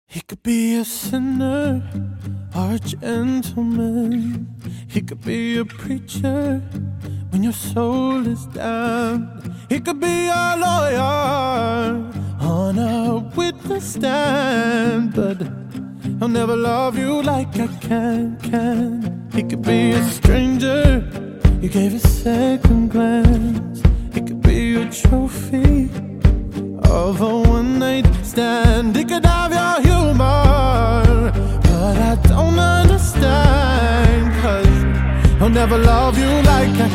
He could be a sinner or a gentleman. He could be a preacher when your soul is damned. He could be a lawyer on a witness stand, but he'll never love you like I can. He could be a stranger you gave a second glance. He could be a trophy of a one-night stand. He could have your humor, but I don't understand, 'cause he'll never love you like I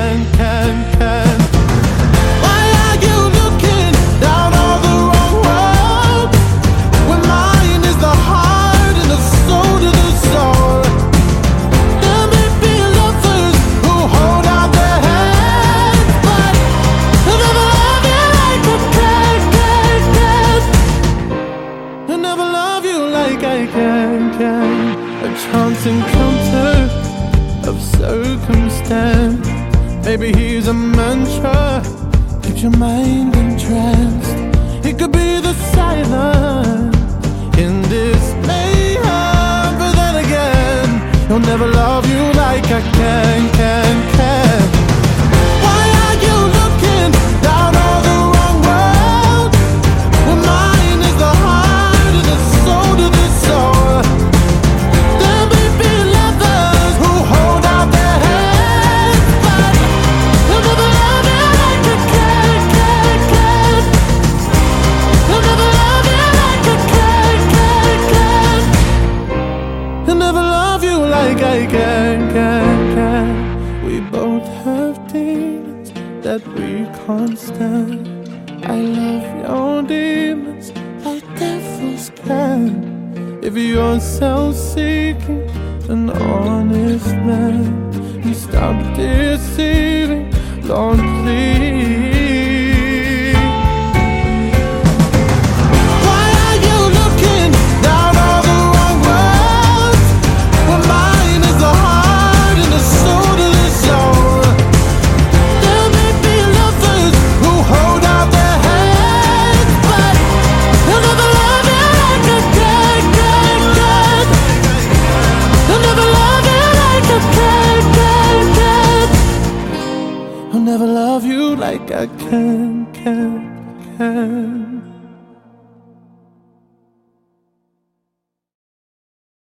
can. Why are you looking down on the wrong road when mine is the heart and the soul to the soul? There may be lovers who hold out their hands, but he'll never love you like I can. He'll never love you like I can. A chance encounter of circumstance. Maybe he's a mantra, keeps your mind entranced. He could be the silence in this mayhem, but then again, he'll never love you like I can. Why are you looking down on the wrong road when mine is the heart and the soul to the soul? There may be lovers who hold out their hands, but he'll never love you like I can. He'll never love you like I can. He'll never love you like I can. We both have demons that we can't stand. I love your demons like devils can. If you're self-seeking, an honest man, and stop deceiving, Lord, please. Why are you looking down on the wrong road when mine is the heart and the soul to the soul? There may be lovers who hold out their hands, but he'll never love you like I can. He'll never love you like I can. He'll never love you like I can.